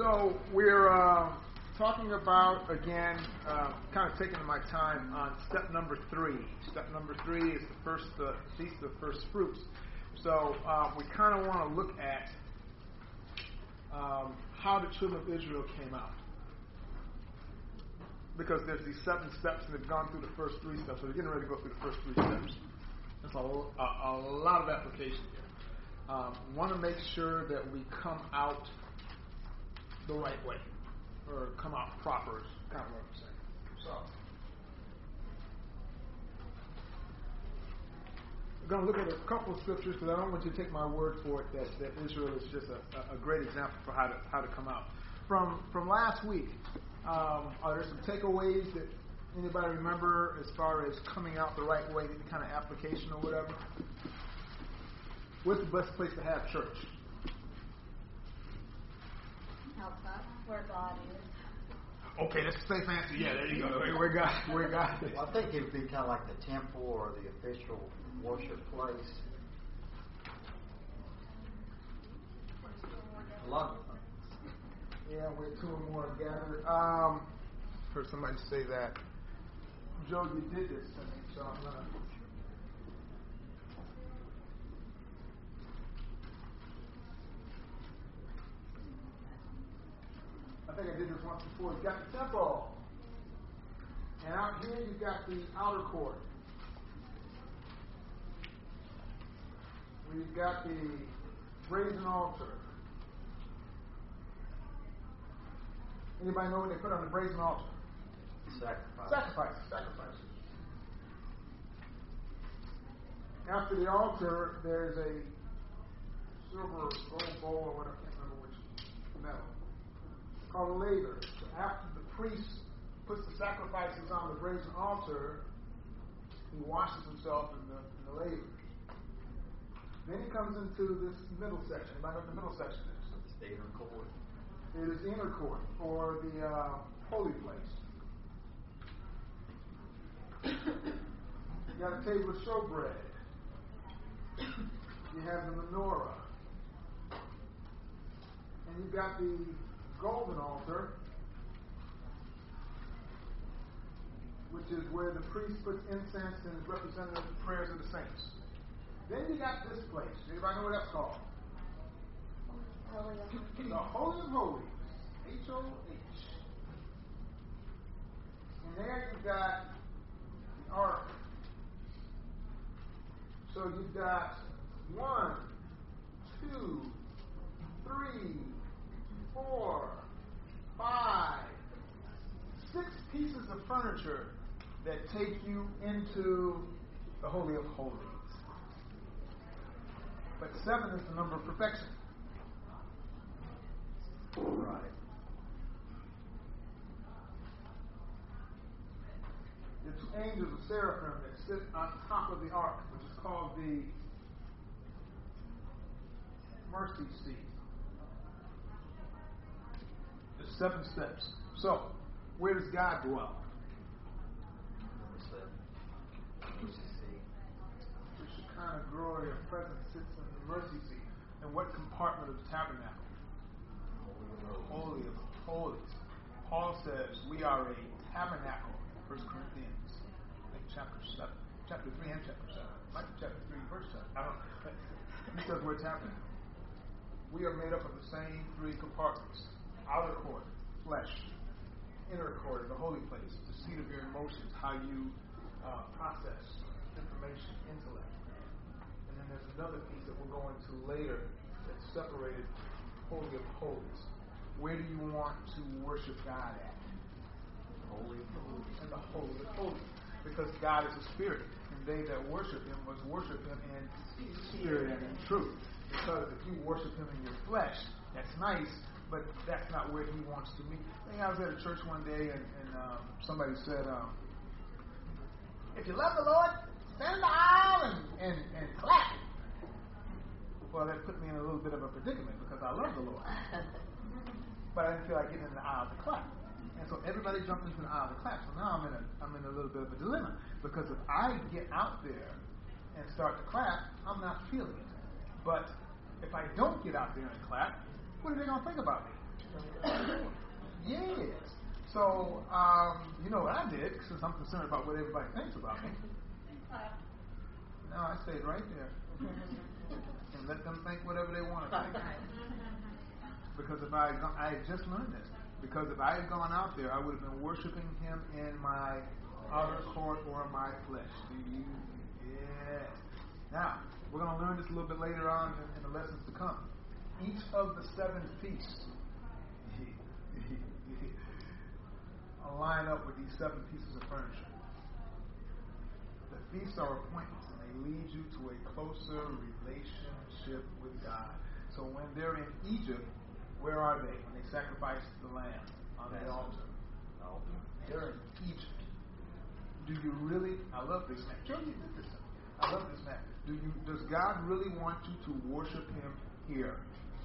So we're talking about, again, kind of taking my time on step number 3. Step number 3 is the Feast of First Fruits. So we kind of want to look at how the children of Israel came out. Because there's these 7 steps, and they've gone through the first 3 steps. So we're getting ready to go through the first 3 steps. There's a lot of application here. Want to make sure that we come out the right way, or come out proper, is kind of what I'm saying. So, we're going to look at a couple of scriptures, because I don't want you to take my word for it that Israel is just a great example for how to come out. From last week, are there some takeaways that anybody remember as far as coming out the right way, any kind of application or whatever? What's the best place to have church? Outside, where God is. Okay, that's a safe answer. Yeah, there you go. Where God is. Well, I think it would be kind of like the temple or the official worship place. A lot. Yeah, where 2 or more are gathered. Heard somebody say that. Joe, you did this to me, so I'm gonna. I think I did this once before. You've got the temple. And out here you've got the outer court. We've got the brazen altar. Anybody know what they put on the brazen altar? Sacrifices. After the altar, there's a silver gold bowl, or whatever, I can't remember which metal, called a laver. So after the priest puts the sacrifices on the brazen altar, he washes himself in the laver. Then he comes into this middle section. Anybody know what the middle section is? It's the inner court. It is the inner court, or the holy place. You got a table of showbread. You have the menorah. And you've got the golden altar, which is where the priest puts incense and is representative of the prayers of the saints. Then you got this place. Anybody know what that's called? The Holy of Holies. H-O-H. And there you've got the ark. So you've got 1, 2, 3, 4, 5, 6 pieces of furniture that take you into the Holy of Holies. But 7 is the number of perfection. Right. The 2 angels of seraphim that sit on top of the ark, which is called the mercy seat. There's 7 steps. So, where does God dwell? Number 7. Mercy seat. The Shekinah glory of presence sits in the mercy seat. In what compartment of the tabernacle? Holy of Holies. Paul says we are a tabernacle. 1 Corinthians, I think chapter 3 and chapter 7. Might be chapter 3, verse 7. I don't know. He says we're a tabernacle. We are made up of the same 3 compartments. Outer court, flesh. Inner court, the holy place, the seat of your emotions, how you process information, intellect. And then there's another piece that we'll go into later that's separated, Holy of Holies. Where do you want to worship God at? Holy of Holies. In the Holy of Holies. Because God is a spirit, and they that worship Him must worship Him in spirit and in truth. Because if you worship Him in your flesh, that's nice, but that's not where He wants to meet. I think I was at a church one day, and somebody said, if you love the Lord, stand in the aisle and clap. Well, that put me in a little bit of a predicament, because I love the Lord. But I didn't feel like getting in the aisle to clap. And so everybody jumped into the aisle to clap. So now I'm in a little bit of a dilemma. Because if I get out there and start to clap, I'm not feeling it. But if I don't get out there and clap, what are they going to think about me? Yes. So, you know what I did, since I'm concerned about what everybody thinks about me. No, I stayed right there. And let them think whatever they want to think. Because if I had just learned this. Because if I had gone out there, I would have been worshiping him in my outer court or my flesh. Yes. Now, we're going to learn this a little bit later on in the lessons to come. Each of the 7 feasts line up with these 7 pieces of furniture. The feasts are appointments, and they lead you to a closer relationship with God. So when they're in Egypt, where are they? When they sacrifice the lamb on the altar. They're in Egypt. Do you really? I love this man. Joe, you did this. I love this man. Does God really want you to worship him here?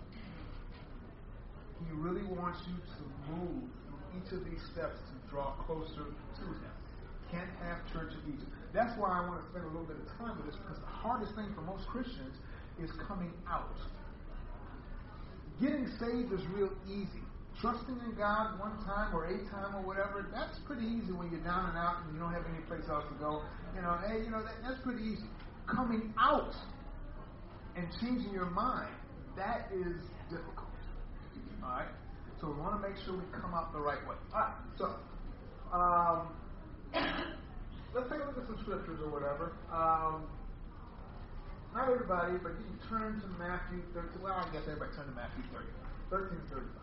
He really wants you to move through each of these steps to draw closer to him. Can't have church in Egypt. That's why I want to spend a little bit of time with this, because the hardest thing for most Christians is coming out. Getting saved is real easy. Trusting in God one time or 8 time or whatever, that's pretty easy when you're down and out and you don't have any place else to go. That's pretty easy. Coming out and changing your mind, that is difficult. All right? So we want to make sure we come out the right way. All right, so let's take a look at some scriptures or whatever. Not everybody, but you can turn to Matthew 13. Well, I guess everybody turn to Matthew 13:35.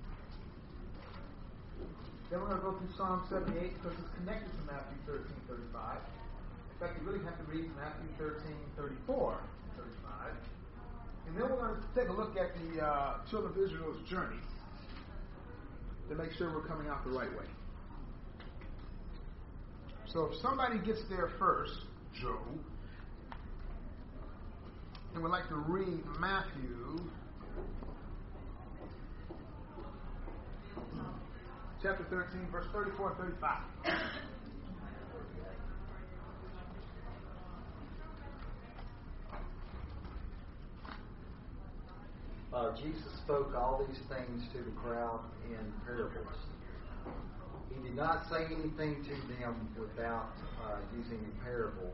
Then we're going to go through Psalm 78 because it's connected to Matthew 13:35. In fact, you really have to read Matthew 13:34, 35. And then we're going to take a look at the children of Israel's journey to make sure we're coming out the right way. So if somebody gets there first, Joe, and would like to read Matthew chapter 13, verse 34 and 35. Jesus spoke all these things to the crowd in parables. He did not say anything to them without using a parable.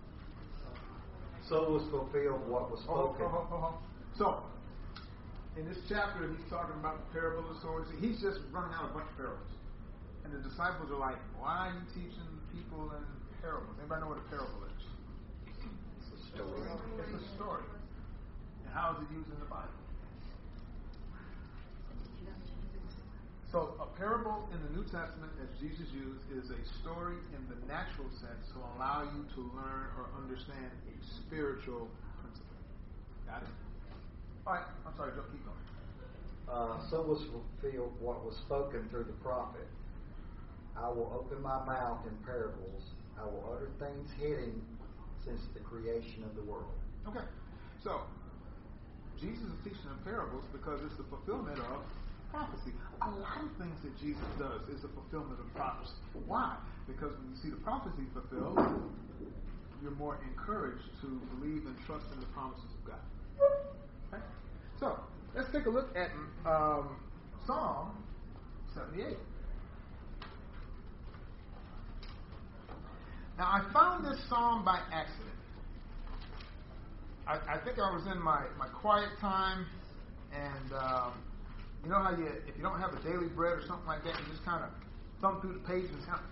So was fulfilled what was spoken. So, in this chapter, he's talking about the parable of the sower. He's just running out a bunch of parables. And the disciples are like, why are you teaching people in parables? Anybody know what a parable is? It's a story. It's a story. And how is it used in the Bible? So, a parable in the New Testament, as Jesus used, is a story in the natural sense to allow you to learn or understand a spiritual principle. Got it? All right. I'm sorry, Joe. Keep going. So was fulfilled what was spoken through the prophet. I will open my mouth in parables. I will utter things hidden since the creation of the world. Okay. So, Jesus is teaching in parables because it's the fulfillment of prophecy. A lot of things that Jesus does is a fulfillment of prophecy. Why? Because when you see the prophecy fulfilled, you're more encouraged to believe and trust in the promises of God. Okay? So, let's take a look at Psalm 78. Now, I found this psalm by accident. I think I was in my quiet time, and you know how if you don't have a daily bread or something like that, you just kind of thumb through the pages and kind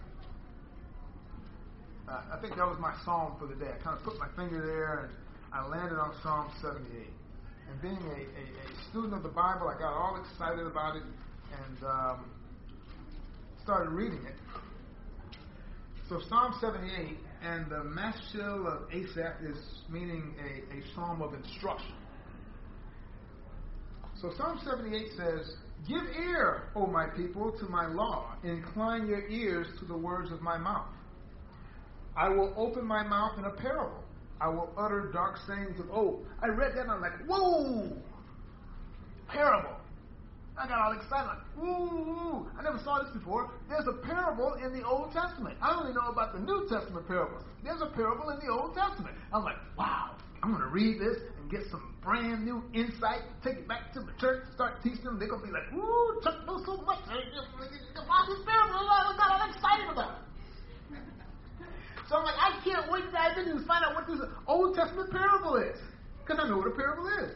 of, I think that was my psalm for the day. I kind of put my finger there, and I landed on Psalm 78. And being a student of the Bible, I got all excited about it and started reading it. So Psalm 78, and the Mashil of Asaph is meaning a psalm of instruction. So Psalm 78 says, "Give ear, O my people, to my law. Incline your ears to the words of my mouth. I will open my mouth in a parable. I will utter dark sayings of old." I read that and I'm like, whoa! Parable. I got all excited, like, woo! I never saw this before. There's a parable in the Old Testament. I only know about the New Testament parables. There's a parable in the Old Testament. I'm like, wow, I'm going to read this and and get some brand new insight, take it back to the church, start teaching them. They're going to be like, woo, church knows so much. All these parables, I got all excited about it. So I'm like, I can't wait to dive into and find out what this Old Testament parable is. Because I know what a parable is.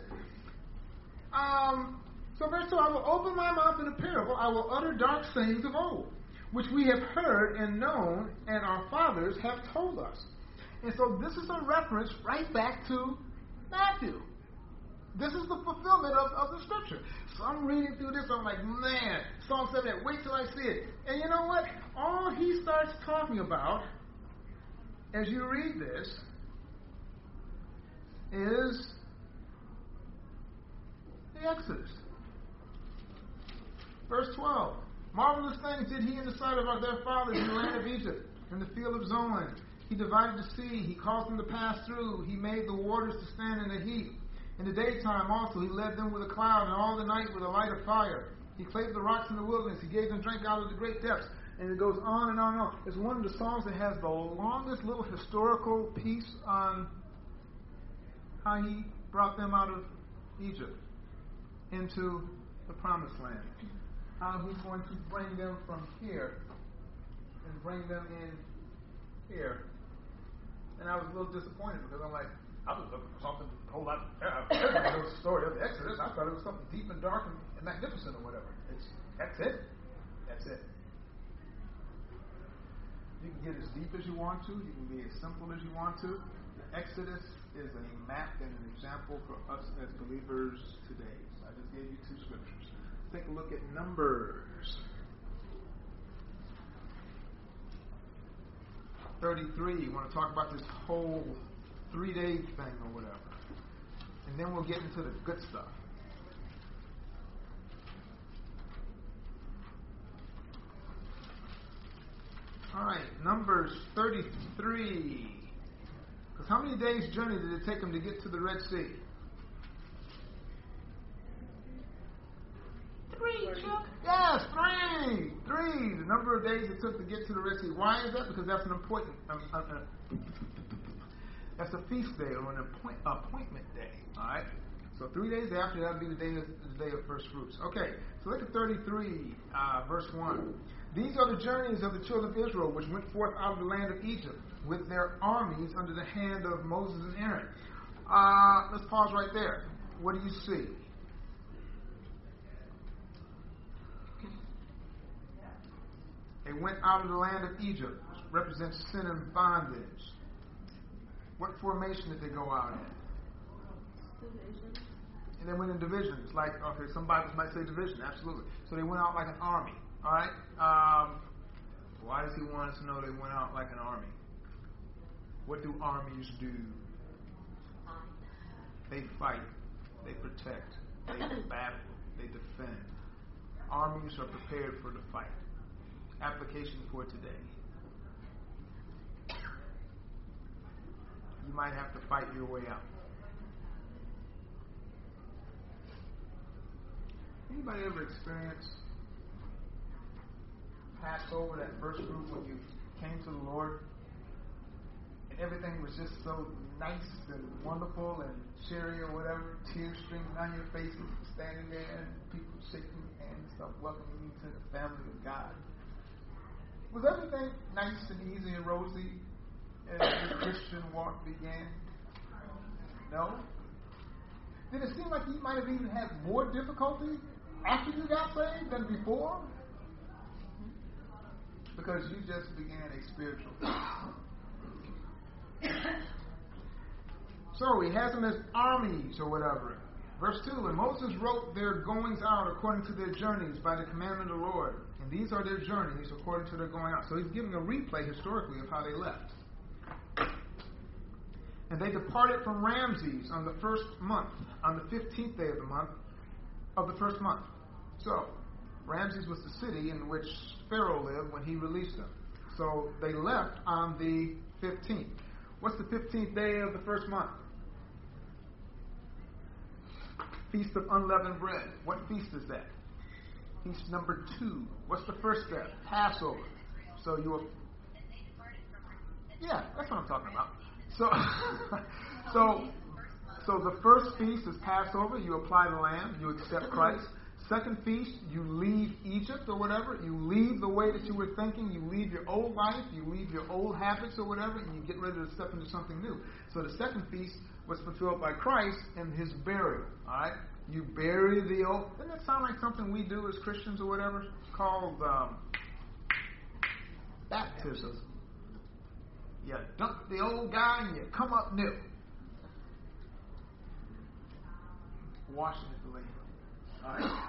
So verse 2, I will open my mouth in a parable. I will utter dark sayings of old, which we have heard and known, and our fathers have told us. And so this is a reference right back to Matthew. This is the fulfillment of the scripture. So I'm reading through this. I'm like, man, Psalm 7, wait till I see it. And you know what? All he starts talking about as you read this is the Exodus. Verse 12. Marvelous things did he in the sight of their fathers in the land of Egypt, in the field of Zoan. He divided the sea. He caused them to pass through. He made the waters to stand in a heap. In the daytime also he led them with a cloud, and all the night with a light of fire. He clave the rocks in the wilderness. He gave them drink out of the great depths. And it goes on and on and on. It's one of the songs that has the longest little historical piece on how he brought them out of Egypt into the promised land. How he's going to bring them from here and bring them in here. And I was a little disappointed because I'm like, I was looking for something a whole lot. I know the story of the Exodus. I thought it was something deep and dark and magnificent or whatever. That's it. That's it. You can get as deep as you want to. You can be as simple as you want to. The Exodus is a map and an example for us as believers today. So I just gave you two scriptures. Take a look at Numbers 33. You want to talk about this whole 3-day thing or whatever. And then we'll get into the good stuff. All right, Numbers 33. Because how many days' journey did it take them to get to the Red Sea? 3, Chuck. Yes, 3. 3. The number of days it took to get to the Red Sea. Why is that? Because that's an important. That's a feast day or an appointment day. All right. So 3 days after that would be the day of first fruits. Okay. So look at 33, verse 1. These are the journeys of the children of Israel, which went forth out of the land of Egypt, with their armies under the hand of Moses and Aaron. Let's pause right there. What do you see? They went out of the land of Egypt, which represents sin and bondage. What formation did they go out in? Division. And they went in divisions. Like, okay, some Bibles might say division. Absolutely. So they went out like an army. All right? Why does he want us to know they went out like an army? What do armies do? They fight. They protect. They battle. They defend. Armies are prepared for the fight. Application for today. You might have to fight your way out. Anybody ever experienced Passover, that first group when you came to the Lord and everything was just so nice and wonderful and cheery or whatever, tears streaming down your faces, standing there and people shaking your hand and stuff, welcoming you to the family of God? Was everything nice and easy and rosy as the Christian walk began? No? Did it seem like you might have even had more difficulty after you got saved than before? Because you just began a spiritual fight. So he has them as armies or whatever. Verse 2, and Moses wrote their goings out according to their journeys by the commandment of the Lord. And these are their journeys according to their going out. So he's giving a replay historically of how they left. And they departed from Ramses on the first month, on the 15th day of the first month. So, Ramses was the city in which Pharaoh lived when he released them. So, they left on the 15th. What's the 15th day of the first month? Feast of Unleavened Bread. What feast is that? Feast number 2. What's the first step? Passover. So, yeah, that's what I'm talking about. So So the first feast is Passover. You apply the lamb. You accept Christ. Second feast, you leave Egypt or whatever. You leave the way that you were thinking. You leave your old life. You leave your old habits or whatever, and you get ready to step into something new. So the second feast was fulfilled by Christ in his burial. All right? You bury the old. Doesn't that sound like something we do as Christians or whatever? It's called baptism. You dump the old guy and you come up new. Washing it the way. All right.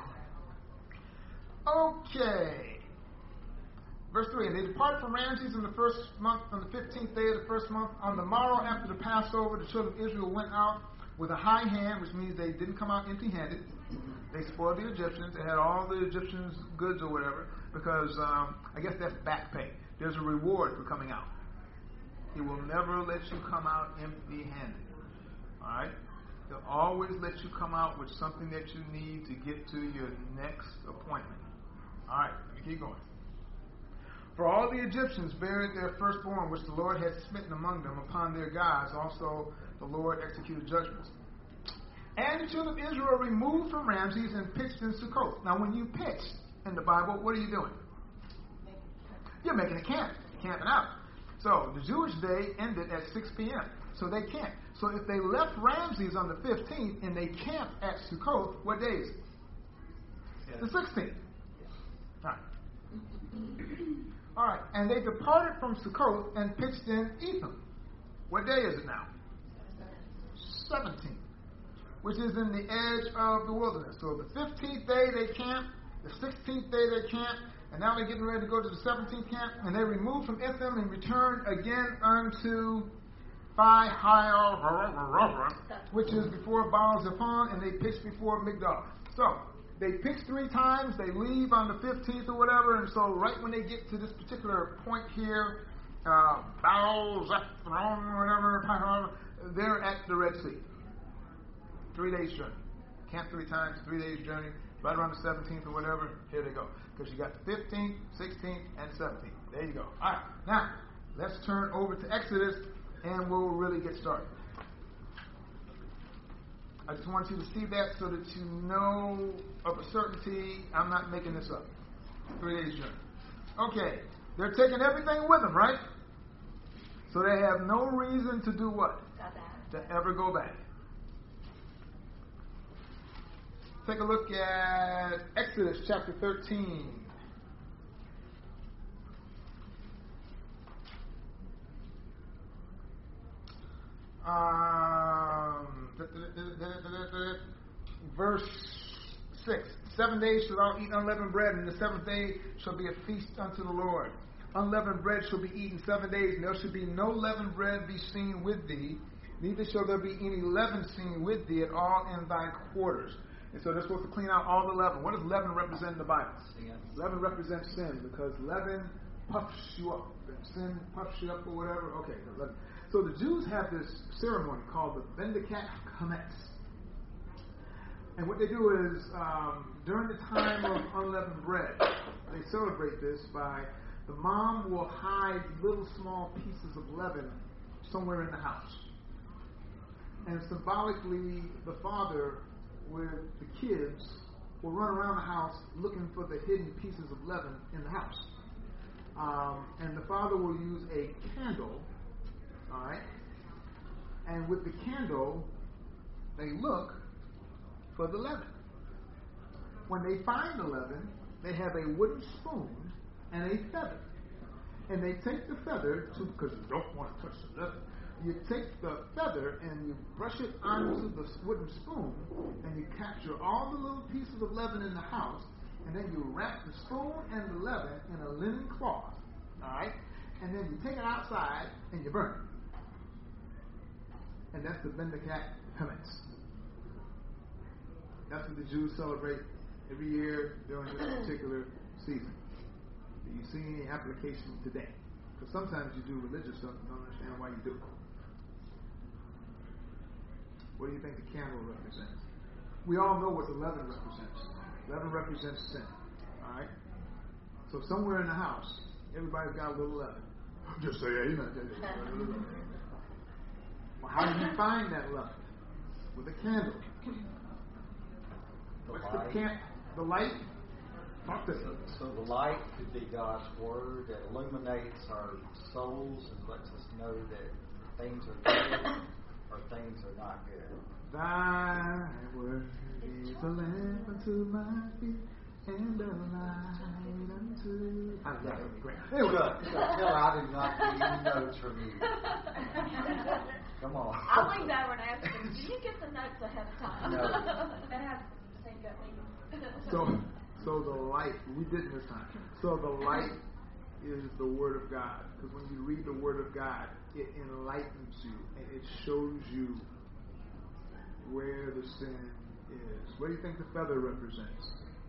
Okay. Verse 3. And they departed from Ramses in the first month, on the 15th day of the first month. On the morrow after the Passover, the children of Israel went out with a high hand, which means they didn't come out empty-handed. They spoiled the Egyptians. They had all the Egyptians' goods or whatever, because I guess that's back pay. There's a reward for coming out. He will never let you come out empty-handed. All right? He'll always let you come out with something that you need to get to your next appointment. All right, let me keep going. For all the Egyptians buried their firstborn, which the Lord had smitten among them upon their gods. Also the Lord executed judgments. And the children of Israel removed from Ramses and pitched in Succoth. Now, when you pitch in the Bible, what are you doing? You're making a camp, camping out. So the Jewish day ended at 6 p.m. So they camped. So if they left Ramses on the 15th and they camped at Succoth, what day is it? The 16th. All right. All right. And they departed from Succoth and pitched in Etham. What day is it now? 17th. Which is in the edge of the wilderness. So the 15th day they camped, the 16th day they camped, and now they're getting ready to go to the 17th camp, and they removed from Etham and returned again unto Pi-Hahiroth, which is before Baal-Zephon, and they pitched before Migdal. So they pitched 3 times, they leave on the 15th or whatever, and so right when they get to this particular point here, Baal-Zephon or whatever, Pi-Hahiroth, they're at the Red Sea. 3 days journey. Camp 3 times, 3 days journey. Right around the 17th or whatever, here they go. Because you got the 15th, 16th, and 17th. There you go. All right. Now, let's turn over to Exodus, and we'll really get started. I just want you to see that so that you know of a certainty I'm not making this up. 3 days journey. Okay. They're taking everything with them, right? So they have no reason to do what? To ever go back. Take a look at Exodus chapter 13. Verse 6. 7 days shall thou eat unleavened bread, and the 7th day shall be a feast unto the Lord. Unleavened bread shall be eaten 7 days, and there shall be no leavened bread be seen with thee, neither shall there be any leaven seen with thee at all in thy quarters. And so they're supposed to clean out all the leaven. What does leaven represent in the Bible? Sin. Leaven represents sin, because leaven puffs you up. And sin puffs you up or whatever. Okay. So the Jews have this ceremony called the Bendekat Hametz. And what they do is, during the time of unleavened bread, they celebrate this by, the mom will hide little small pieces of leaven somewhere in the house. And symbolically, the father with the kids will run around the house looking for the hidden pieces of leaven in the house. And the father will use a candle, all right? And with the candle, they look for the leaven. When they find the leaven, they have a wooden spoon and a feather. And they take the feather, because you don't want to touch the leaven, you take the feather and you brush it onto the wooden spoon, and you capture all the little pieces of leaven in the house, and then you wrap the spoon and the leaven in a linen cloth, all right? And then you take it outside and you burn it. And that's the Bendekat Hametz. That's what the Jews celebrate every year during this particular season. Do you see any application today? Because sometimes you do religious stuff and don't understand why you do it. What do you think the candle represents? We all know what the leaven represents. Leaven represents sin. All right? So somewhere in the house, everybody's got a little leaven. Just say amen. Well, how do you find that leaven? with a candle. What's the light? Talk to us. So the light could be God's Word that illuminates our souls and lets us know that things are good or things are not good. Thy word is a lamp unto my feet and a light unto... I love it. Great. Anyway. Tell her I did not get any notes from you. Come on. I'll leave that one ask him. Do you get the notes ahead of time? No. That has the same gut meeting. So the light, we didn't this time. So the light is the Word of God. Because when you read the Word of God, it enlightens you and it shows you where the sin is. What do you think the feather represents?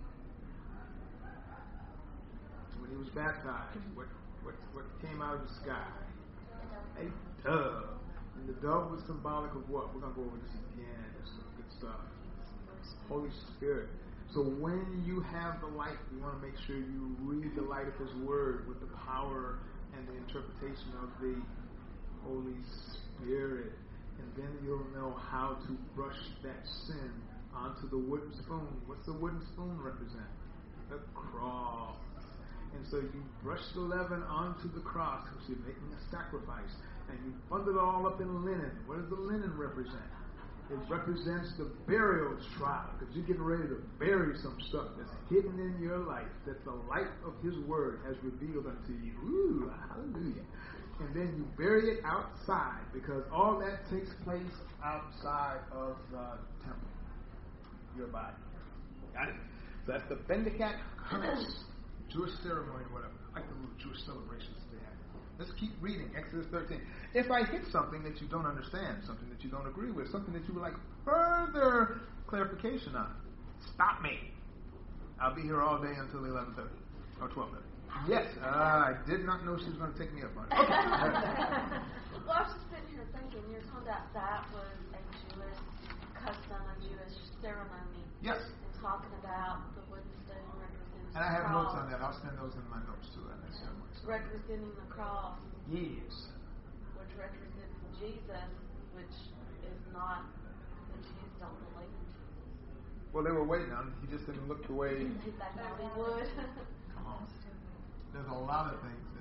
When he was baptized, what came out of the sky? A dove. And the dove was symbolic of what? We're going to go over this again. There's some good stuff. Holy Spirit. So when you have the light, you want to make sure you read the light of His Word with the power and the interpretation of the Holy Spirit. And then you'll know how to brush that sin onto the wooden spoon. What's the wooden spoon represent? The cross. And so you brush the leaven onto the cross because you're making a sacrifice. And you bundle it all up in linen. What does the linen represent? It represents the burial trial, because you're getting ready to bury some stuff that's hidden in your life that the light of His Word has revealed unto you. Ooh, hallelujah. And then you bury it outside, because all that takes place outside of the temple, your body. Got it? So that's the Bendicat Chametz, Jewish ceremony, whatever. I like the little Jewish celebrations they have. Let's keep reading Exodus 13. If I hit something that you don't understand, something that you don't agree with, something that you would like further clarification on, stop me. I'll be here all day until 11:30 or 12:30. Yes, I did not know she was going to take me up on it. Okay. Well, I was just sitting here thinking, you're talking about that was a Jewish custom, a Jewish ceremony. Yes. And talking about the wooden spoon representing And I have the cross. notes on that. I'll send those in my notes too. Representing the cross. Yes. Which represents Jesus, which is not, the Jews don't believe in Jesus. Well, they were waiting on him. He just didn't look the way. They thought he would. There's a lot of things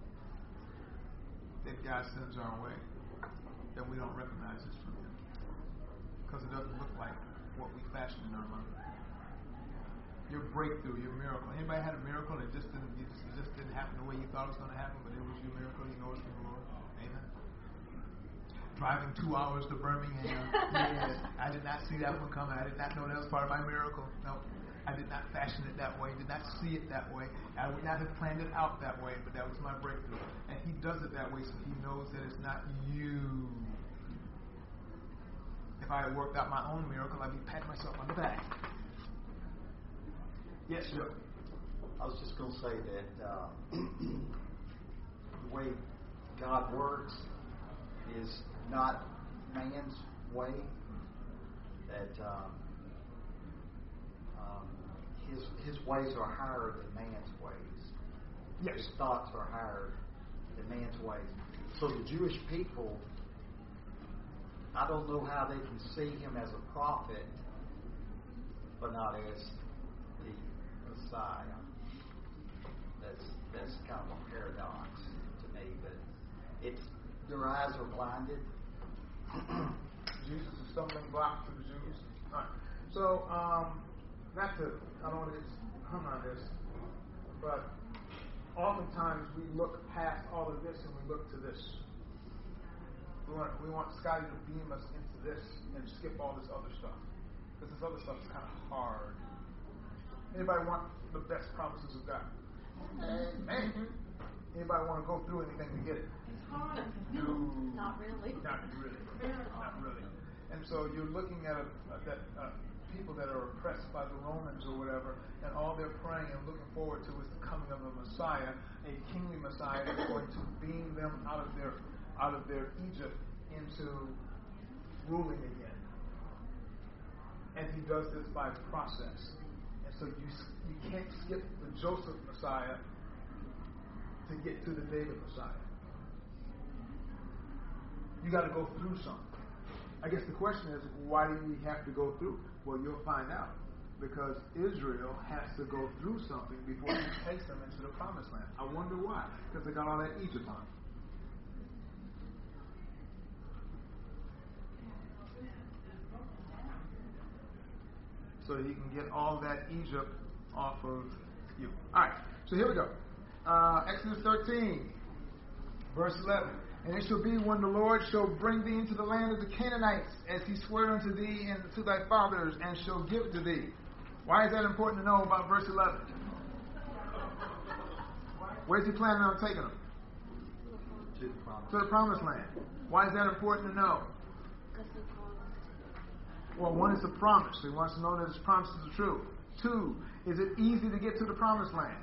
that God sends our way that we don't recognize is from Him, because it doesn't look like what we fashion in our mind. Your breakthrough, your miracle. Anybody had a miracle and it just didn't happen the way you thought it was going to happen, but it was your miracle? You know it's from the Lord. Amen. Driving 2 hours to Birmingham. Yes. I did not see that one coming. I did not know that was part of my miracle. No. I did not fashion it that way. Did not see it that way. I would not have planned it out that way, but that was my breakthrough. And He does it that way so He knows that it's not you. If I had worked out my own miracle, I'd be patting myself on the back. Yes, sir. I was just going to say that the way God works is not man's way. That his ways are higher than man's ways. Yes. His thoughts are higher than man's ways. So the Jewish people, I don't know how they can see Him as a prophet, but not as the Messiah. That's kind of a paradox to me, but it's their eyes are blinded. Jesus is a stumbling block to the Jews. All right. So, I don't want to get hung on this, but oftentimes we look past all of this and we look to this. We want Scotty to beam us into this and skip all this other stuff, because this other stuff is kind of hard. Anybody want the best promises of God? Amen. Anybody want to go through anything to get it? No. Not really. Not really. Not really. And so you're looking at people that are oppressed by the Romans or whatever, and all they're praying and looking forward to is the coming of a Messiah, a kingly Messiah that's going to beam them out of their Egypt into ruling again. And He does this by process. And so you can't skip the Joseph Messiah to get to the David Messiah. You got to go through something. I guess the question is, why do we have to go through? Well, you'll find out. Because Israel has to go through something before he takes them into the promised land. I wonder why. Because they got all that Egypt on them. So he can get all that Egypt off of you. Alright, so here we go. Exodus 13, verse 11. And it shall be when the Lord shall bring thee into the land of the Canaanites, as he swore unto thee and to thy fathers, and shall give it to thee. Why is that important to know about verse 11? Where's he planning on taking them? To the promised land. Why is that important to know? Well, one is a promise. He wants to know that his promises are true. 2, is it easy to get to the promised land?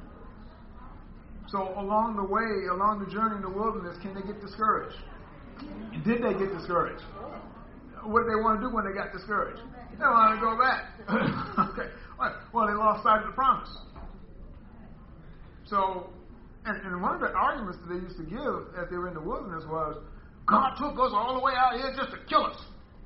So along the way, along the journey in the wilderness, can they get discouraged? Did they get discouraged? What did they want to do when they got discouraged? They wanted to go back. Okay. Well, they lost sight of the promise. So, and one of the arguments that they used to give as they were in the wilderness was, God took us all the way out here just to kill us.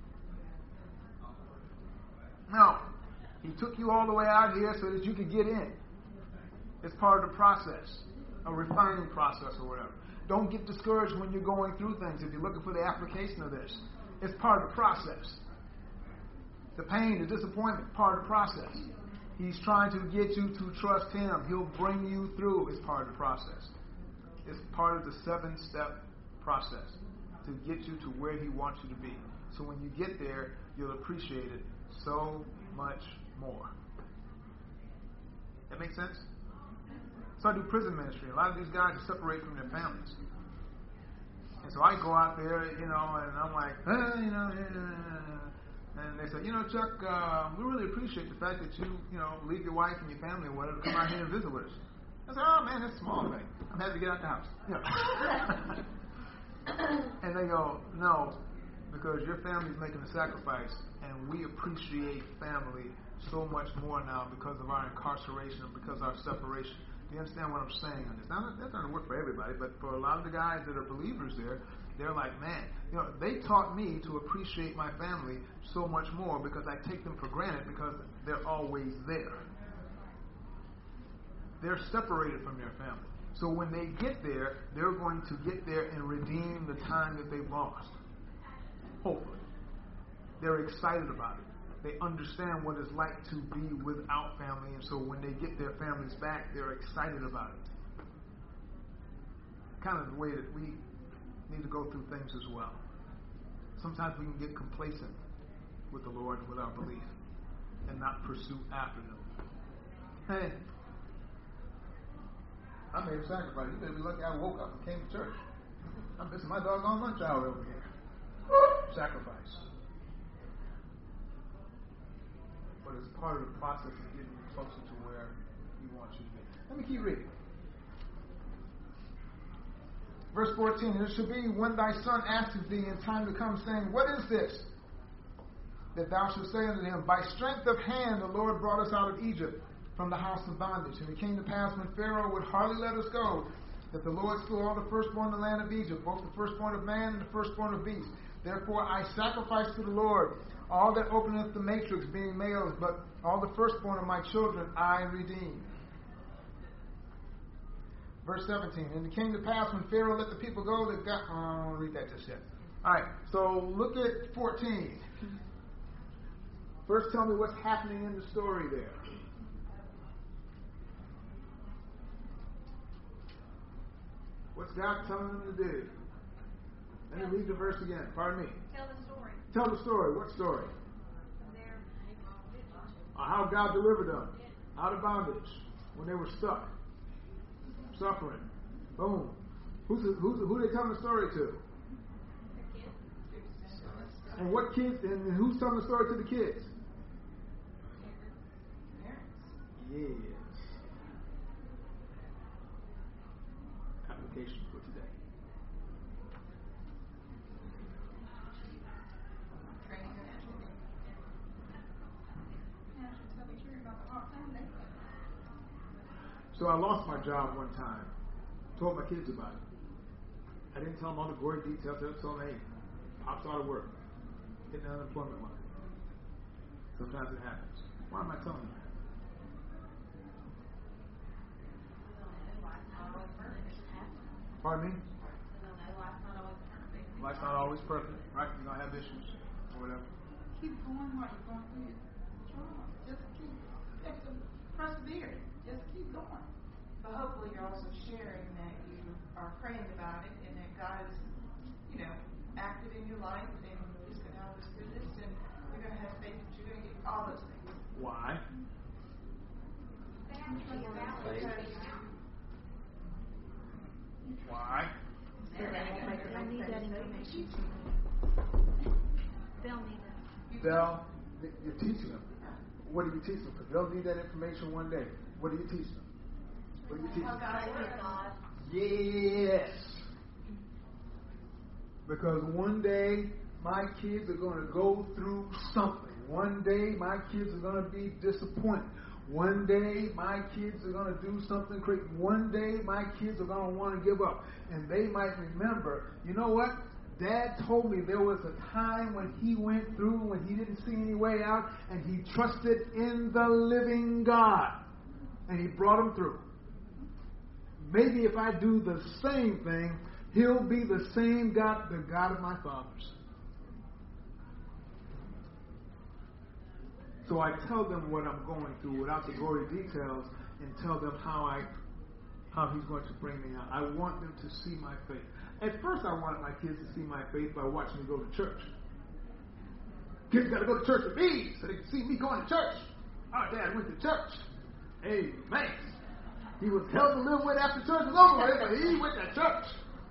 No. He took you all the way out here so that you could get in. It's part of the process, a refining process or whatever. Don't get discouraged when you're going through things if you're looking for the application of this. It's part of the process. The pain, the disappointment, part of the process. He's trying to get you to trust him. He'll bring you through. It's part of the process. It's part of the 7-step process to get you to where he wants you to be. So when you get there, you'll appreciate it so much more. That makes sense? So I do prison ministry. A lot of these guys are separated from their families. And so I go out there, and I'm like, and they say, Chuck, we really appreciate the fact that you, leave your wife and your family or whatever to come out here and visit with us. I say, oh man, that's a small thing. I'm happy to get out the house. And they go, no, because your family's making a sacrifice, and we appreciate family so much more now because of our incarceration and because of our separation. Do you understand what I'm saying on this? Now, that's not going to work for everybody, but for a lot of the guys that are believers there, they're like, man, they taught me to appreciate my family so much more because I take them for granted because they're always there. They're separated from their family. So when they get there, they're going to get there and redeem the time that they've lost. Hopefully. They're excited about it. They understand what it's like to be without family, and so when they get their families back, they're excited about it. Kind of the way that we need to go through things as well. Sometimes we can get complacent with the Lord and with our belief and not pursue after them. Hey, I made a sacrifice. You better be lucky I woke up and came to church. I'm missing my doggone lunch hour over here. Sacrifice. But it's part of the process of getting you closer to where he wants you to be. Let me keep reading. Verse 14, and it shall be when thy son asketh thee in time to come, saying, what is this? That thou shalt say unto him, by strength of hand the Lord brought us out of Egypt from the house of bondage. And it came to pass when Pharaoh would hardly let us go, that the Lord slew all the firstborn in the land of Egypt, both the firstborn of man and the firstborn of beast. Therefore I sacrifice to the Lord all that openeth the matrix, being males, but all the firstborn of my children I redeem. Verse 17, and it came to pass when Pharaoh let the people go that God... I won't read that just yet. Alright, so look at 14. First tell me what's happening in the story there. What's God telling them to do? Let me read the verse again. Pardon me. Tell the story. Tell the story. What story? How God delivered them out of bondage when they were stuck, suffering. Boom. Who they telling the story to? And what kids? And who's telling the story to the kids? Yes. Application for today. So I lost my job one time. Told my kids about it. I didn't tell them all the gory details. I just told them, hey, Pop's out of work. hit the unemployment line. Sometimes it happens. Why am I telling you that? Pardon me? Life's not always perfect, right? You're going to have issues or whatever. Keep going while you're going through it. Just keep, persevere. Just keep going. But hopefully you're also sharing that you are praying about it and that God is, active in your life and He's going to have this goodness and you're going to have faith that you're going to get all those things. Why? Why? They'll need that information. They'll need it. You're teaching them. What do you teach them? Because they'll need that information one day. What do you teach them? What do you teach them? Yes. Because one day my kids are going to go through something. One day my kids are going to be disappointed. One day my kids are going to do something crazy. One day my kids are going to want to give up. And they might remember, you know what? Dad told me there was a time when he went through, when he didn't see any way out, and he trusted in the living God. And he brought him through. Maybe if I do the same thing, He'll be the same God, the God of my fathers. So I tell them what I'm going through without the gory details and tell them how He's going to bring me out. I want them to see my faith. At first, I wanted my kids to see my faith by watching me go to church. Kids got to go to church with me so they can see me going to church. Our dad went to church. Amen. He was held to live with after church was over with, but he went to church.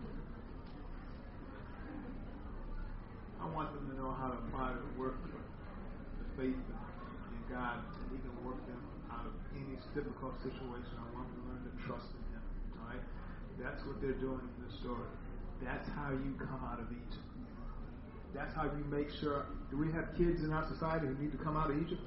I want them to know how to apply the work of the faith in God, and He can work them out of any difficult situation. I want them to learn to trust in Him. All right? That's what they're doing in this story. That's how you come out of Egypt. That's how you make sure. Do we have kids in our society who need to come out of Egypt?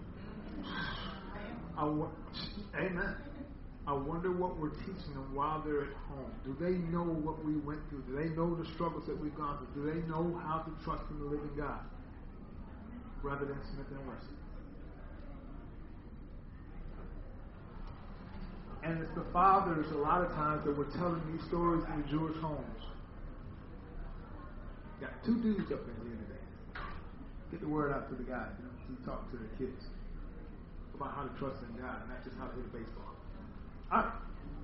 Amen. I wonder what we're teaching them while they're at home. Do they know what we went through? Do they know the struggles that we've gone through? Do they know how to trust in the living God rather than Smith and Wesson? And it's the fathers a lot of times that were telling these stories in the Jewish homes. Got two dudes up in here today. Get the word out to the guys. You talk to the kids about how to trust in God and not just how to hit a baseball. All right.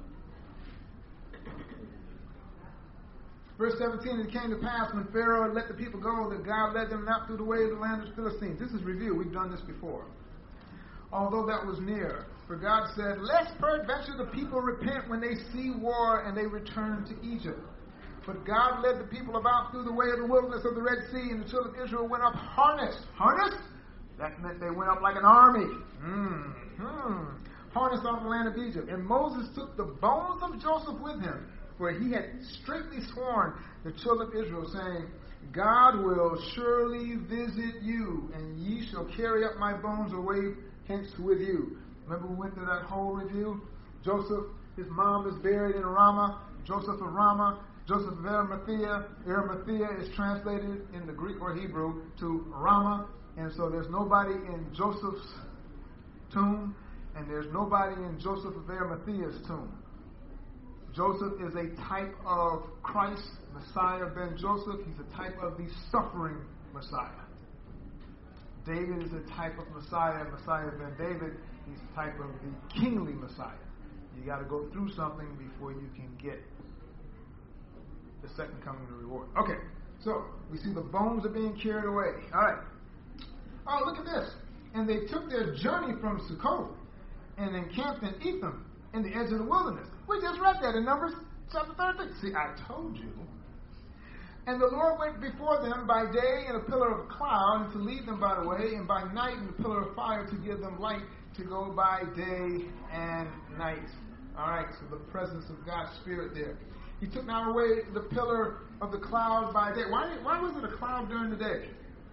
Verse 17, it came to pass when Pharaoh had let the people go that God led them not through the way of the land of the Philistines. This is review. We've done this before. Although that was near. For God said, lest peradventure the people repent when they see war and they return to Egypt. But God led the people about through the way of the wilderness of the Red Sea, and the children of Israel went up harnessed. Harnessed? That meant they went up like an army. Harnessed on the land of Egypt. And Moses took the bones of Joseph with him, for he had straitly sworn the children of Israel, saying, God will surely visit you, and ye shall carry up my bones away hence with you. Remember we went through that whole review? Joseph, his mom is buried in Ramah. Joseph of Ramah. Joseph of Arimathea. Arimathea is translated in the Greek or Hebrew to Ramah. And so there's nobody in Joseph's tomb, and there's nobody in Joseph of Arimathea's tomb. Joseph is a type of Christ, Messiah ben Joseph. He's a type of the suffering Messiah. David is a type of Messiah, Messiah ben David. He's a type of the kingly Messiah. You got to go through something before you can get the second coming of the reward. Okay, so we see the bones are being carried away. All right. Oh, look at this. And they took their journey from Succoth and encamped in Etham in the edge of the wilderness. We just read that in Numbers chapter 13. See, I told you. And the Lord went before them by day in a pillar of a cloud and to lead them by the way, and by night in a pillar of fire to give them light to go by day and night. All right, so the presence of God's Spirit there. He took not away the pillar of the cloud by day. Why was it a cloud during the day?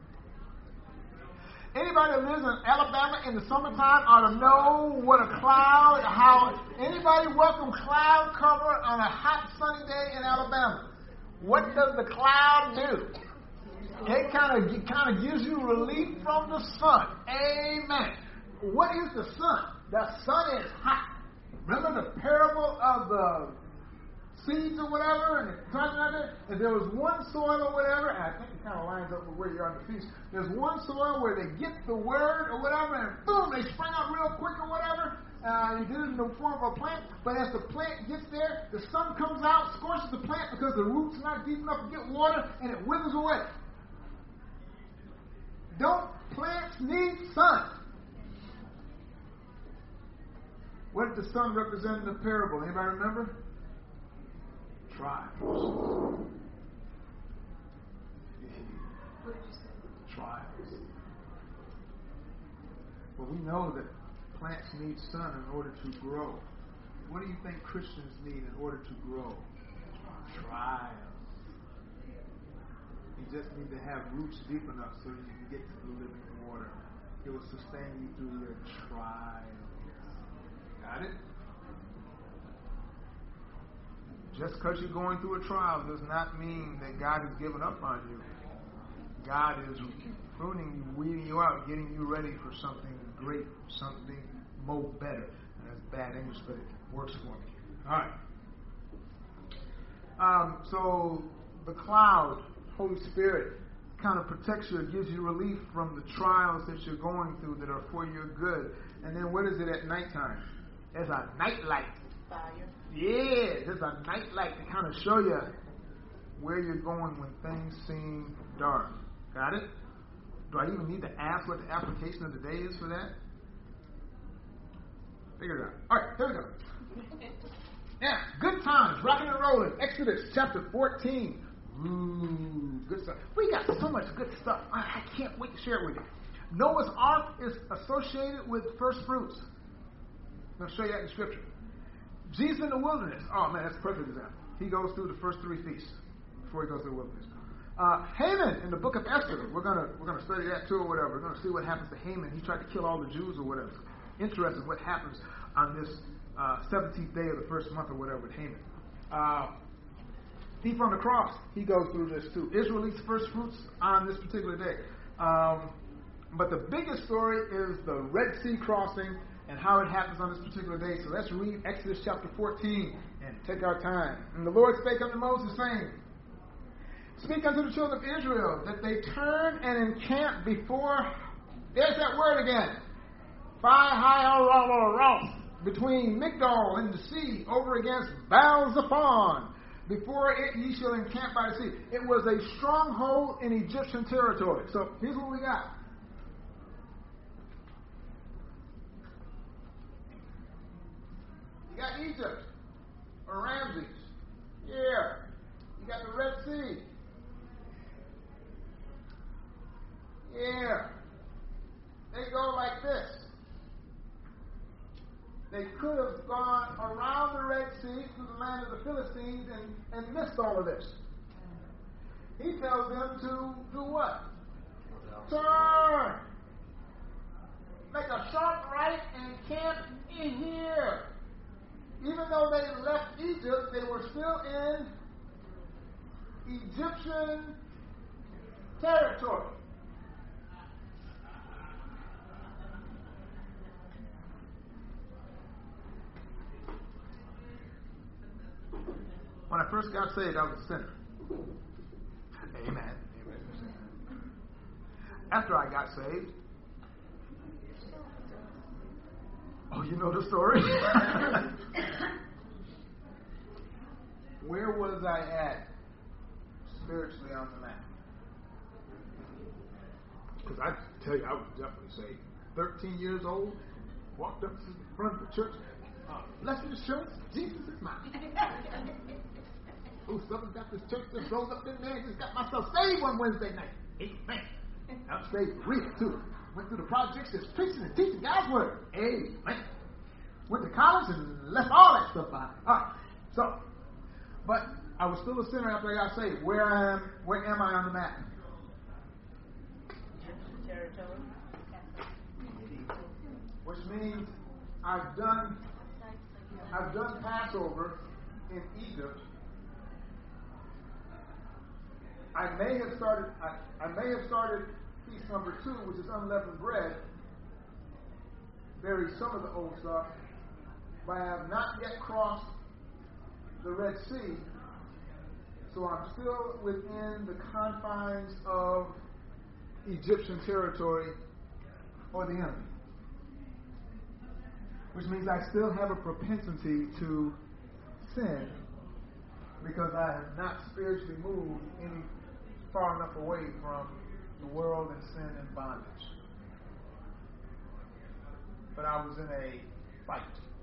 Anybody that lives in Alabama in the summertime ought to know what a cloud, how anybody welcome cloud cover on a hot sunny day in Alabama. What does the cloud do? It kind of gives you relief from the sun. Amen. What is the sun? The sun is hot. Remember the parable of the seeds or whatever, and there was one soil or whatever, and I think it kind of lines up with where you are in the feast. There's one soil where they get the word or whatever, and boom, they spring up real quick or whatever. You did it in the form of a plant, but as the plant gets there, the sun comes out, scorches the plant because the roots are not deep enough to get water, and it withers away. Don't plants need sun? What did the sun represent in the parable? Anybody remember? Trials. What did you say? Trials. Well, we know that plants need sun in order to grow. What do you think Christians need in order to grow? Trials. You just need to have roots deep enough so you can get to the living water. It will sustain you through your trials. Got it? Just because you're going through a trial does not mean that God has given up on you. God is pruning you, weeding you out, getting you ready for something great, something more better. And that's bad English, but it works for me. All right. So the cloud, Holy Spirit, kind of protects you, it gives you relief from the trials that you're going through that are for your good. And then what is it at nighttime? There's a night light. Fire. Yeah, there's a night light to kind of show you where you're going when things seem dark. Got it? Do I even need to ask what the application of the day is for that? Figure it out. All right, here we go. Now, good times, rocking and rolling. Exodus chapter 14. Ooh, good stuff. We got so much good stuff. I can't wait to share it with you. Noah's Ark is associated with first fruits. I'm going to show you that in Scripture. Jesus in the wilderness. Oh, man, that's a perfect example. He goes through the first 3 feasts before he goes to the wilderness. Haman in the book of Esther. We're gonna study that too or whatever. We're going to see what happens to Haman. He tried to kill all the Jews or whatever. Interesting what happens on this 17th day of the first month or whatever with Haman. Thief on the cross. He goes through this too. Israel eats first fruits on this particular day. But the biggest story is the Red Sea crossing and how it happens on this particular day. So let's read Exodus chapter 14 and take our time. And the Lord spake unto Moses, saying, Speak unto the children of Israel, that they turn and encamp before, there's that word again, between Migdol and the sea, over against Baal-Zephon. Before it ye shall encamp by the sea. It was a stronghold in Egyptian territory. So here's what we got. You got Egypt, or Ramses. Yeah. You got the Red Sea. Yeah. They go like this. They could have gone around the Red Sea through the land of the Philistines and missed all of this. He tells them to do what? Turn. Make a sharp right and camp in here. Even though they left Egypt, they were still in Egyptian territory. When I first got saved, I was a sinner. Amen. After I got saved, oh, you know the story? Where was I at spiritually on the map? Because I tell you, I was definitely saved. 13 years old, walked up to the front of the church. Blessed assurance, Jesus is mine. Oh, Southern Baptist Church just rolled up in there and just got myself saved one Wednesday night. Amen. I'm saved for real, too. Went through the projects just preaching and teaching God's word. Amen. Went to college and left all that stuff behind. All right. So, but I was still a sinner after I got saved. Where am I on the map? Territory. Which means I've done Passover in Egypt. I may have started piece number 2, which is unleavened bread, buried some of the old stuff, but I have not yet crossed the Red Sea, so I'm still within the confines of Egyptian territory or the enemy. Which means I still have a propensity to sin because I have not spiritually moved any far enough away from the world and sin and bondage. But I was in a fight.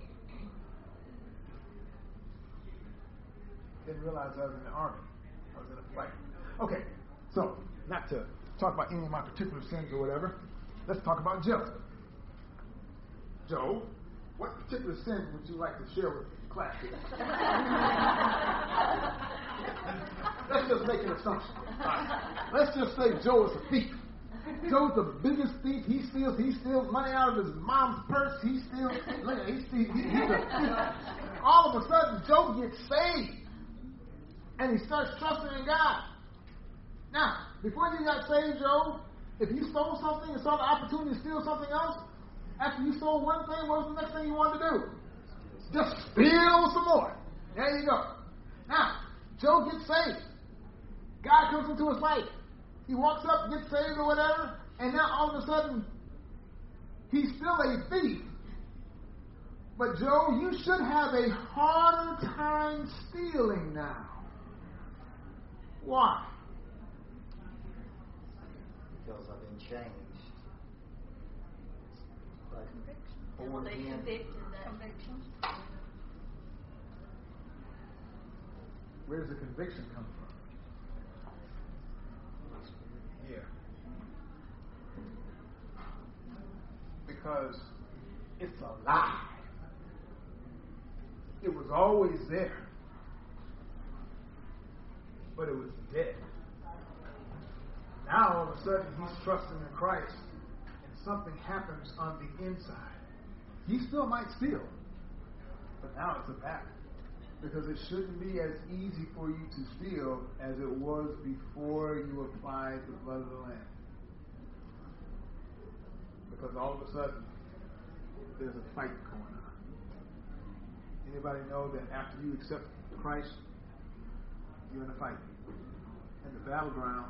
Didn't realize I was in the army. I was in a fight. Okay, so not to talk about any of my particular sins or whatever, let's talk about Job. Job, what particular sin would you like to share with the class today? Let's just make an assumption. Right. Let's just say Joe is a thief. Joe's the biggest thief. He steals money out of his mom's purse. All of a sudden, Joe gets saved. And he starts trusting in God. Now, before you got saved, Joe, if you stole something and saw the opportunity to steal something else, after you stole one thing, what was the next thing you wanted to do? Just steal some more. There you go. Now, Joe gets saved. God comes into his life. He walks up, gets saved or whatever, and now all of a sudden, he's still a thief. But Joe, you should have a harder time stealing now. Why? Because I've been changed. But Well, they convicted that. Where does the conviction come from? Yeah. Because it's a lie. It was always there. But it was dead. Now all of a sudden he's trusting in Christ and something happens on the inside. He still might steal, but now it's a battle. Because it shouldn't be as easy for you to steal as it was before you applied the blood of the Lamb. Because all of a sudden there's a fight going on. Anybody know that after you accept Christ, you're in a fight? In the battleground.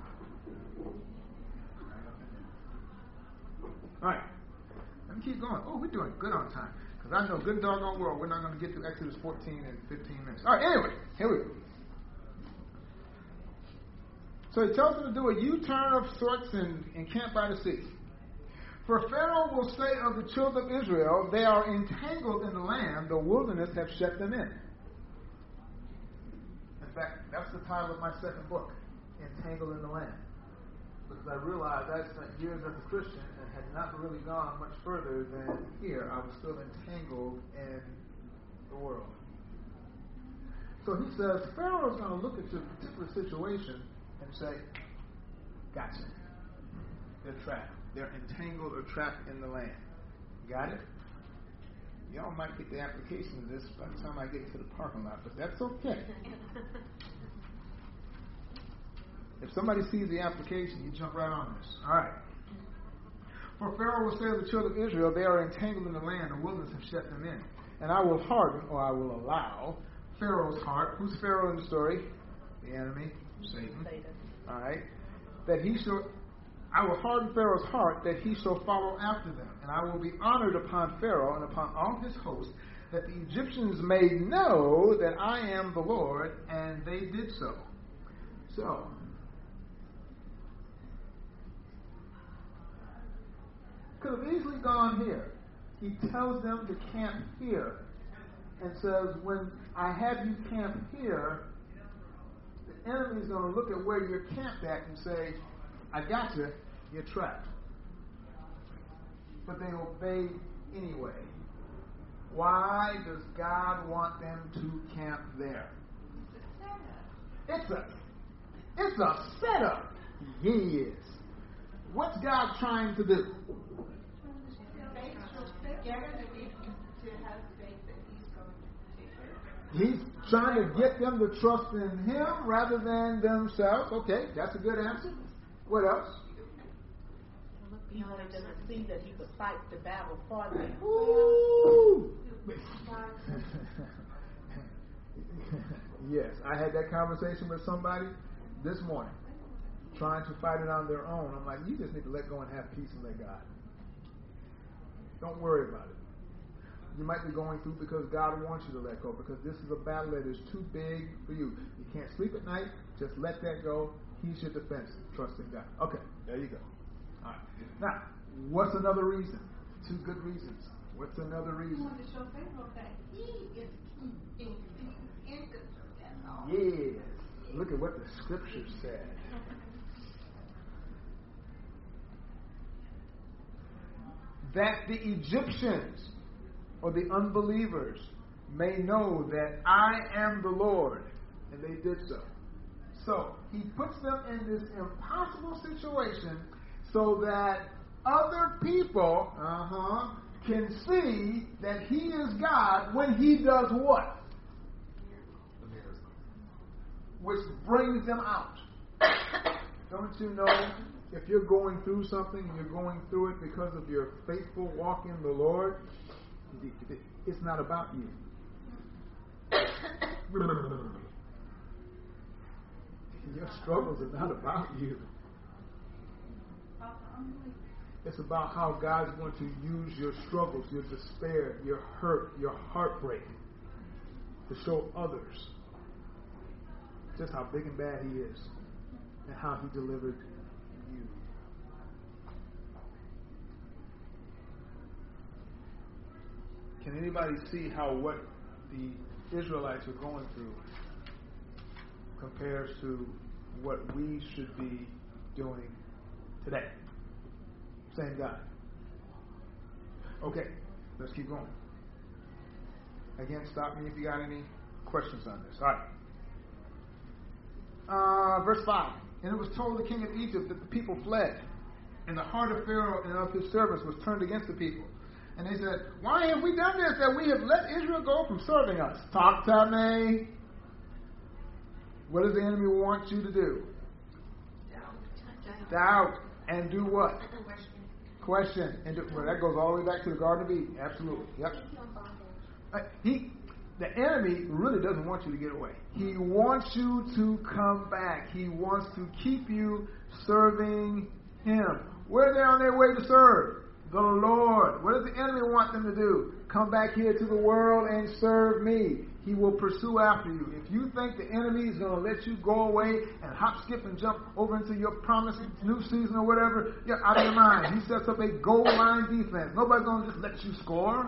All right. Let me keep going. Oh, we're doing good on time. Because I know good doggone well we're not going to get to Exodus 14 in 15 minutes. All right, anyway, here we go. So he tells them to do a U-turn of sorts and camp by the sea. For Pharaoh will say of the children of Israel, they are entangled in the land, the wilderness have shut them in. In fact, that's the title of my second book, Entangled in the Land. Because I realized I spent years as a Christian and had not really gone much further than here. I was still entangled in the world. So he says, Pharaoh's going to look at your particular situation and say, gotcha. They're trapped. They're entangled or trapped in the land. Got it? Y'all might get the application of this by the time I get to the parking lot, but that's okay. If somebody sees the application, you jump right on this. All right. For Pharaoh will say to the children of Israel, they are entangled in the land, the wilderness have shut them in. And I will harden, or I will allow, Pharaoh's heart. Who's Pharaoh in the story? The enemy, Satan. All right. I will harden Pharaoh's heart that he shall follow after them. And I will be honored upon Pharaoh and upon all his hosts, that the Egyptians may know that I am the Lord, and they did so. So, could have easily gone here. He tells them to camp here and says, when I have you camp here, the enemy is going to look at where you're camped at and say, I got you, you're trapped. But they obey anyway. Why does God want them to camp there? It's a setup. He is. What's God trying to do? He's trying to get them to trust in him rather than themselves. Okay, that's a good answer. What else? He wanted them to see that he could fight the battle for them. Ooh. Yes, I had that conversation with somebody this morning, trying to fight it on their own. I'm like, you just need to let go and have peace and let God. Don't worry about it. You might be going through because God wants you to let go, because this is a battle that is too big for you. You can't sleep at night. Just let that go. He's your defense. Trust in God. Okay, there you go. All right. Now, what's another reason? Two good reasons. What's another You reason? want to show Pharaoh that he is king in control. That's all. Yes. Look at what the scripture said. That the Egyptians or the unbelievers may know that I am the Lord. And they did so. So he puts them in this impossible situation so that other people can see that he is God when he does what? Which brings them out. Don't you know, if you're going through something and you're going through it because of your faithful walk in the Lord, it's not about you. Your struggles are not about you. It's about how God's going to use your struggles, your despair, your hurt, your heartbreak to show others just how big and bad he is and how he delivered you. Can anybody see how what the Israelites are going through compares to what we should be doing today? Same God. Okay, let's keep going. Again, stop me if you got any questions on this. All right. Verse 5. And it was told the king of Egypt that the people fled, and the heart of Pharaoh and of his servants was turned against the people. And they said, why have we done this, that we have let Israel go from serving us? Talk to me. What does the enemy want you to do? Doubt. And do what? Question. And well, that goes all the way back to the Garden of Eden. Absolutely. Yep. The enemy really doesn't want you to get away. He wants you to come back. He wants to keep you serving him. Where are they on their way to serve? The Lord. What does the enemy want them to do? Come back here to the world and serve me. He will pursue after you. If you think the enemy is going to let you go away and hop, skip, and jump over into your promised new season or whatever, you're out of your mind. He sets up a goal line defense. Nobody's going to just let you score.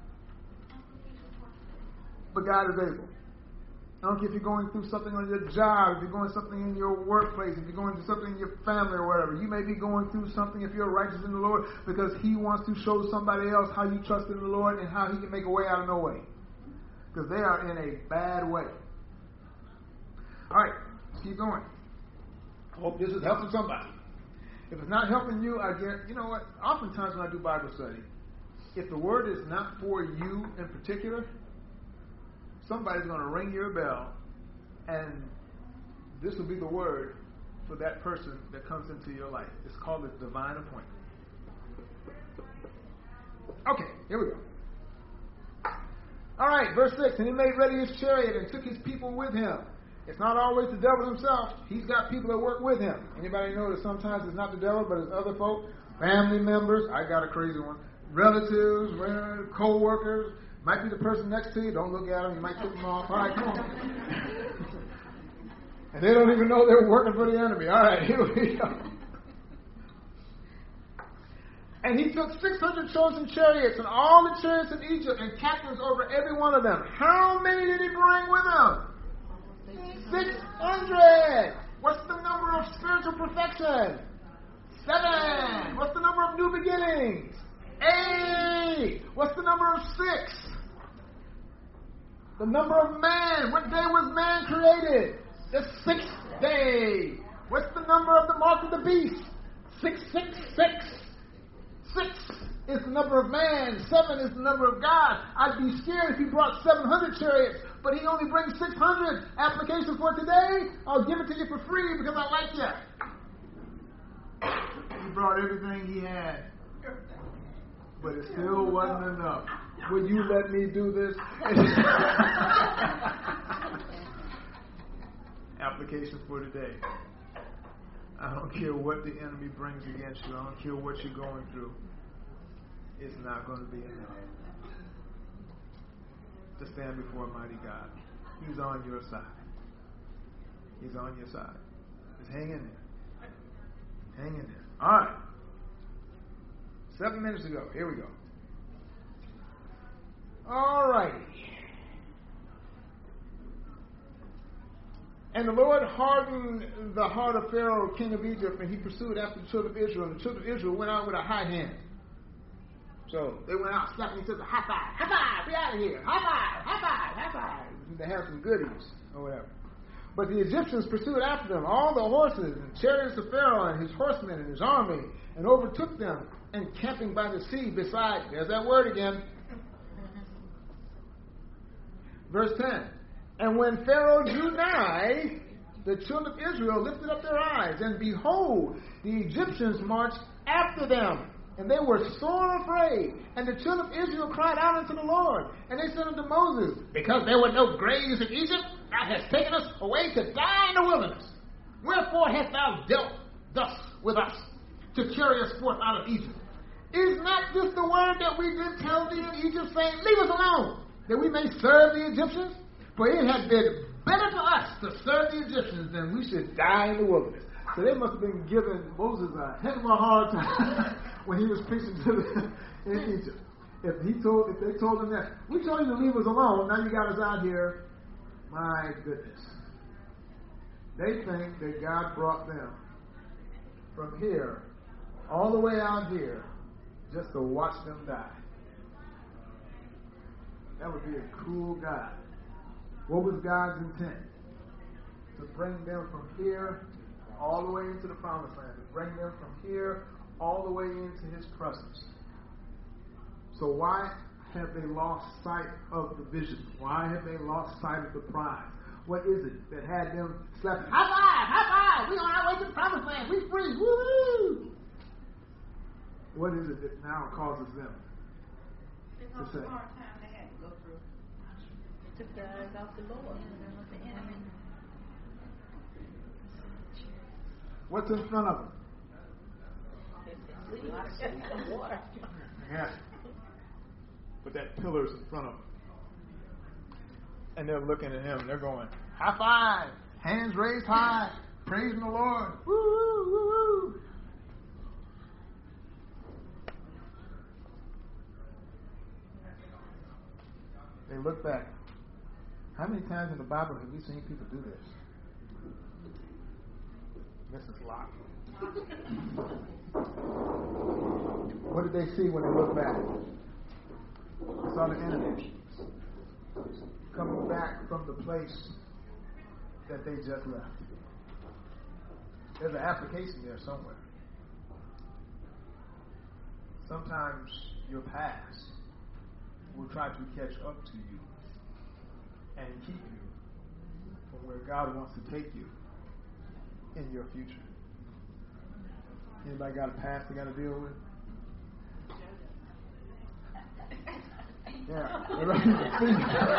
But God is able. I don't care if you're going through something on your job, if you're going through something in your workplace, if you're going through something in your family or whatever. You may be going through something if you're righteous in the Lord because he wants to show somebody else how you trust in the Lord and how he can make a way out of no way. Because they are in a bad way. All right, let's keep going. I hope this is helping somebody. If it's not helping you, I get, you know what? Oftentimes when I do Bible study, if the word is not for you in particular, somebody's going to ring your bell, and this will be the word for that person that comes into your life. It's called a divine appointment. Okay, here we go. All right, verse 6. And he made ready his chariot and took his people with him. It's not always the devil himself. He's got people that work with him. Anybody know that sometimes it's not the devil, but it's other folk? Family members. I got a crazy one. Relatives, co-workers. Might be the person next to you. Don't look at them. You might tip them off. All right, come on. And they don't even know they're working for the enemy. All right, here we go. And he took 600 chosen chariots and all the chariots of Egypt and captains over every one of them. How many did he bring with him? 600. What's the number of spiritual perfection? 7. What's the number of new beginnings? 8. What's the number of 6? The number of man. What day was man created? The 6th day. What's the number of the mark of the beast? 666. 6. is the number of man. 7 is the number of God. I'd be scared if he brought 700 chariots, but he only brings 600. Application for today, I'll give it to you for free because I like you. He brought everything he had, but it still wasn't enough. Will you let me do this? Application for today. I don't care what the enemy brings against you. I don't care what you're going through. It's not going to be enough to stand before a mighty God. He's on your side. He's on your side. Just hang in there. Hang in there. All right. 7 minutes ago. Here we go. All righty. And the Lord hardened the heart of Pharaoh, king of Egypt, and he pursued after the children of Israel. And the children of Israel went out with a high hand. So they went out slapping each other. High five, high five, we out of here. High five, high five, high five. They had some goodies or whatever. But the Egyptians pursued after them, all the horses and chariots of Pharaoh and his horsemen and his army, and overtook them, encamping by the sea beside, there's that word again. Verse 10. And when Pharaoh drew nigh, the children of Israel lifted up their eyes, and behold, the Egyptians marched after them. And they were sore afraid. And the children of Israel cried out unto the Lord. And they said unto Moses, because there were no graves in Egypt, thou hast taken us away to die in the wilderness. Wherefore hast thou dealt thus with us, to carry us forth out of Egypt? Is not this the word that we did tell thee in Egypt, saying, leave us alone, that we may serve the Egyptians? For it had been better for us to serve the Egyptians than we should die in the wilderness. So they must have been giving Moses a heck of a hard time when he was preaching to them in Egypt. If they told him that, we told you to leave us alone, now you got us out here. My goodness. They think that God brought them from here all the way out here just to watch them die. That would be a cruel God. What was God's intent? To bring them from here all the way into the promised land. To bring them from here all the way into his presence. So why have they lost sight of the vision? Why have they lost sight of the prize? What is it that had them slapping? High five! High five! We on our way to the promised land. We free! Woo-hoo! What is it that now causes them to say? Hard time they had to go through. Took their eyes off the Lord. The enemy. What's in front of them? Water. Yeah. But that pillar's in front of them. And they're looking at him. They're going, high five, hands raised high, praising the Lord. Woo, woo, woo, woo. They look back. How many times in the Bible have we seen people do this? Mrs. Locke. What did they see when they looked back? They saw the enemy coming back from the place that they just left. There's an application there somewhere. Sometimes your past will try to catch up to you and keep you from where God wants to take you in your future. Anybody got a past they got to deal with? Yeah, they're ready to see.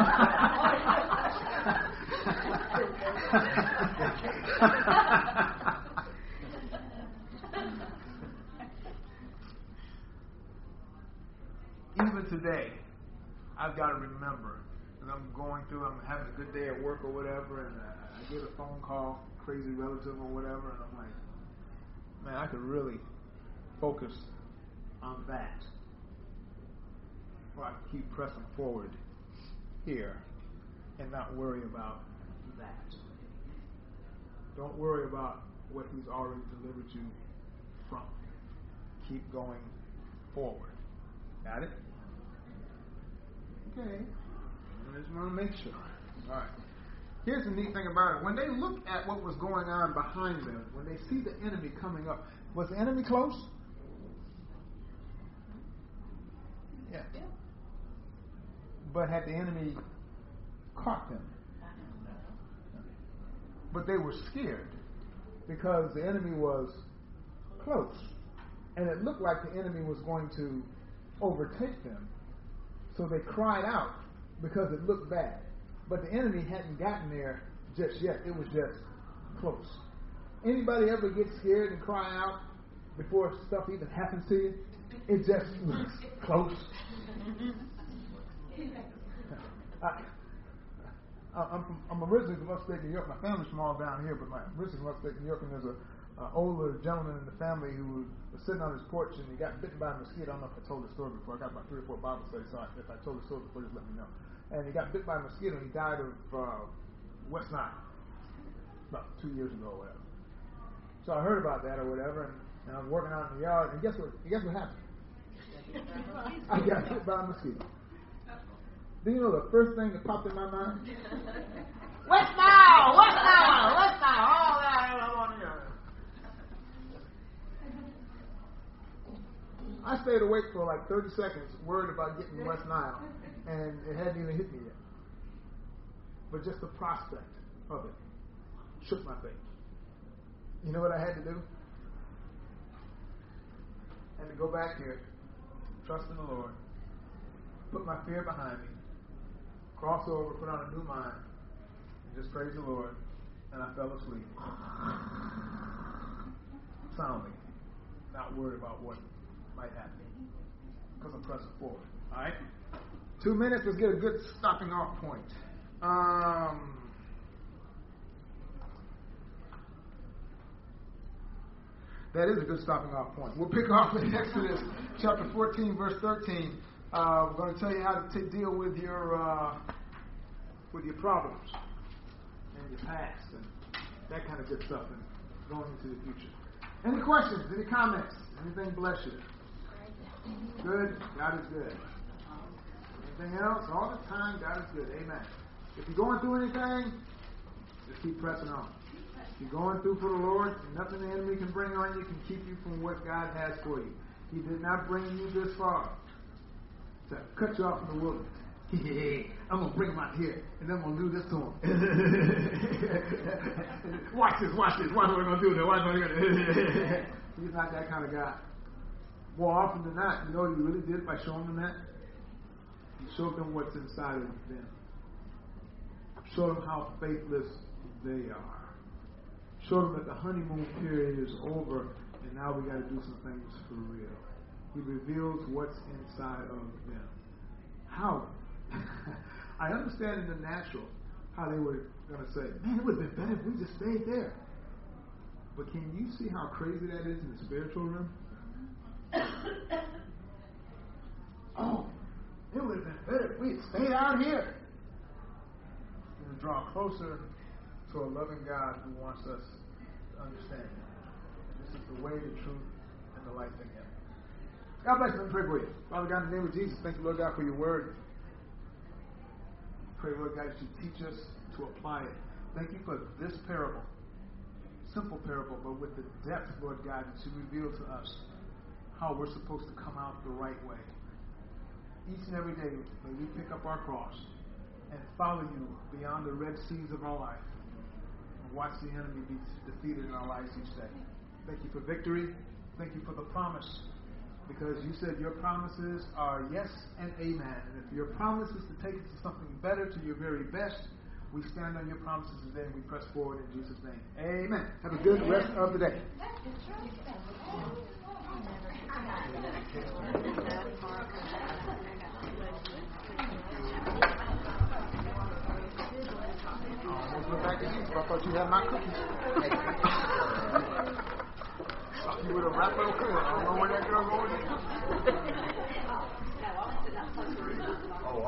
Even today, I've got to remember that I'm having a good day at work or whatever, and I get a phone call, crazy relative or whatever, and I'm like, man, I could really focus on that. Or I can keep pressing forward here and not worry about that. Don't worry about what he's already delivered you from. Keep going forward. Got it? Okay. I just want to make sure. All right. Here's the neat thing about it. When they look at what was going on behind them, when they see the enemy coming up, was the enemy close? Yeah. But had the enemy caught them? But they were scared because the enemy was close. And it looked like the enemy was going to overtake them. So they cried out because it looked bad. But the enemy hadn't gotten there just yet. It was just close. Anybody ever get scared and cry out before stuff even happens to you? It just looks close. I'm originally from upstate New York. My family's from all down here, but I'm originally from upstate New York, and there's an older gentleman in the family who was sitting on his porch and he got bitten by a mosquito. I don't know if I told the story before. I got about 3 or 4 Bible studies, so if I told the story before, just let me know. And he got bit by a mosquito and he died of West Nile about 2 years ago or whatever. So I heard about that or whatever, and I was working out in the yard, and guess what happened? I got hit by a mosquito. Do you know the first thing that popped in my mind? West Nile! All that I want to hear. I stayed awake for like 30 seconds, worried about getting West Nile, and it hadn't even hit me yet. But just the prospect of it shook my faith. You know what I had to do? I had to go back here, trust in the Lord, put my fear behind me, cross over, put on a new mind, and just praise the Lord. And I fell asleep. Soundly, not worried about what might happen, because I'm pressing forward. All right? 2 minutes. Let's get a good stopping off point. That is a good stopping off point. We'll pick off in Exodus chapter 14, verse 13. We're going to tell you how to deal with your problems and your past and that kind of good stuff and going into the future. Any questions? Any comments? Anything bless you? Good. God is good. Anything else? All the time, God is good. Amen. If you're going through anything, just keep pressing on. If you're going through for the Lord, nothing the enemy can bring on you can keep you from what God has for you. He did not bring you this far to cut you off in the wilderness. I'm going to bring him out here, and then I'm going to do this to him. Watch this. Watch what am I going to do there? Watch what I'm going to do. He's not that kind of guy. More often than not, you know what he really did by showing them that? He showed them what's inside of them. Showed them how faithless they are. Showed them that the honeymoon period is over, and now we got to do some things for real. He reveals what's inside of them. How? I understand in the natural how they were going to say, man, it would have been better if we just stayed there. But can you see how crazy that is in the spiritual realm? Oh, it would have been better if we had stayed out here. And draw closer to a loving God who wants us to understand Him. This is the way, the truth, and the life in Him. God bless you. Let me pray for you. Father God, in the name of Jesus, thank you, Lord God, for your word. Pray, Lord God, that you teach us to apply it. Thank you for this parable. Simple parable, but with the depth, Lord God, that you reveal to us how we're supposed to come out the right way. Each and every day, may we pick up our cross and follow you beyond the red seas of our life and watch the enemy be defeated in our lives each day. Thank you for victory. Thank you for the promise, because you said your promises are yes and amen. And if your promise is to take us to something better, to your very best, we stand on your promises today and we press forward in Jesus' name. Amen. Have a good rest of the day. Almost went back to you. I thought you had my cookies. You would have wrapped up. I don't know where that girl going.